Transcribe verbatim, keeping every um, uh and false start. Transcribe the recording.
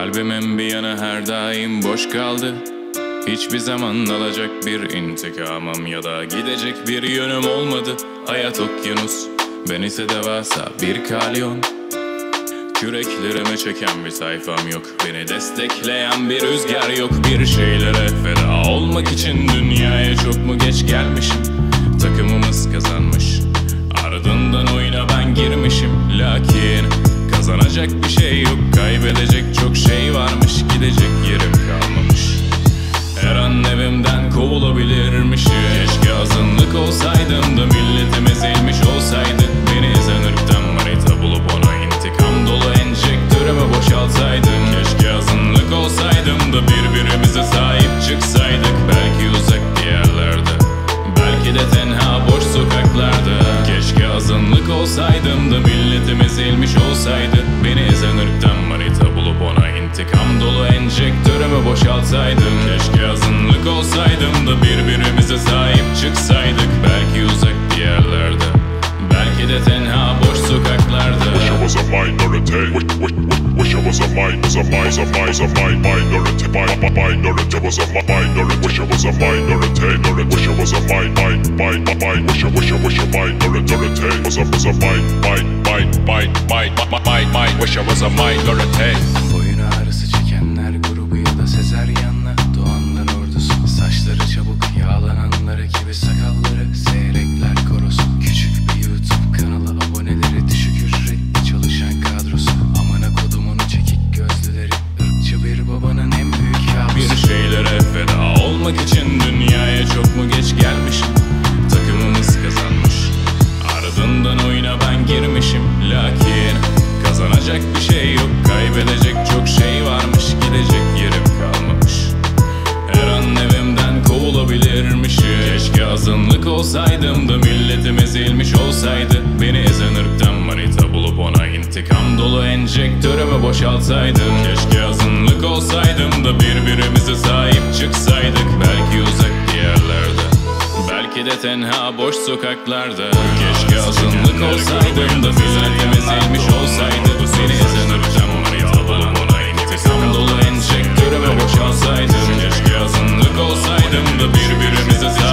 Kalbimin bir yanı her daim boş kaldı. Hiçbir zaman alacak bir intikamım ya da gidecek bir yönüm olmadı. Hayat okyanus, ben ise devasa bir kalyon. Küreklerime çeken bir sayfam yok, beni destekleyen bir rüzgar yok. Bir şeylere feda olmak için dünyaya çok mu geç gelmişim? Takımımız kazanmış, ardından oyuna ben girmişim. Lakin kazanacak bir şey yok, kaybedecek çok şey varmış. Gidecek yerim kalmamış, her an evimden kovulabilirmişim. Keşke azınlık olsaydım da milletim ezilmiş olsaydı. Beni ezen ırktan manita bulup ona intikam dolu enjektörümü boşaltsaydım. Keşke azınlık olsaydım da birbirimize sahip çıksaydık. Belki uzak diyarlarda, belki de tenha boş sokaklarda. Keşke azınlık olsaydım da milletim ezilmiş olsaydı. Beni ezen ırktan manita bulup ona intikam dolu enjektörümü boşaltsaydım. Keşke azınlık olsaydım da birbirimize sahip çıksaydık. Belki uzak diyarlarda, belki de tenha boş sokaklarda. Wish I was a minority. Wish, wish, wish, wish I was a mind, was a mind, a mind, a mind, minority. Mi- minority was a mi- minority. Wish I was a minority. Wish I was a mind, mind, mind, mind. Wish I, wish I, wish I minority. Was a, was a mind, mind, mind, mind, mind, mind, mind. Wish I was a minority. Boyun ağrısı çekenler grubu ya da sezeryanla doğanlar ordusu. Saçları çabuk yağlananlar gibi sakalları seyrekler korosu. Küçük bir YouTube kanalı, aboneleri düşük ücretli çalışan kadrosu. Amına kodumun çekik gözlüleri, ırkçı bir babanın en büyük kabusu. Bir şeylere feda olmak için dünyaya çok mu geç gelmişim? Takımımız kazanmış, ardından oyuna ben girmişim. Lakin kazanacak bir şey yok, kaybedecek çok şey varmış. Gidecek yerim kalmamış, her an evimden kovulabilirmişim. Keşke azınlık olsaydım da milletim ezilmiş olsaydı. Beni ezen ırktan manita bulup ona intikam dolu enjektörümü boşaltsaydım. Keşke azınlık olsaydım da birbirimize sahip çıksaydık. Belki uzak diyarlarda, belki de tenha boş sokaklarda. Keşke azınlık olsaydım da milletim ezilmiş olsaydı. Beni ezen ırktan manita bulup ona intikam dolu enjektörümü boşaltsaydım. Keşke azınlık olsaydım da birbirimize sahip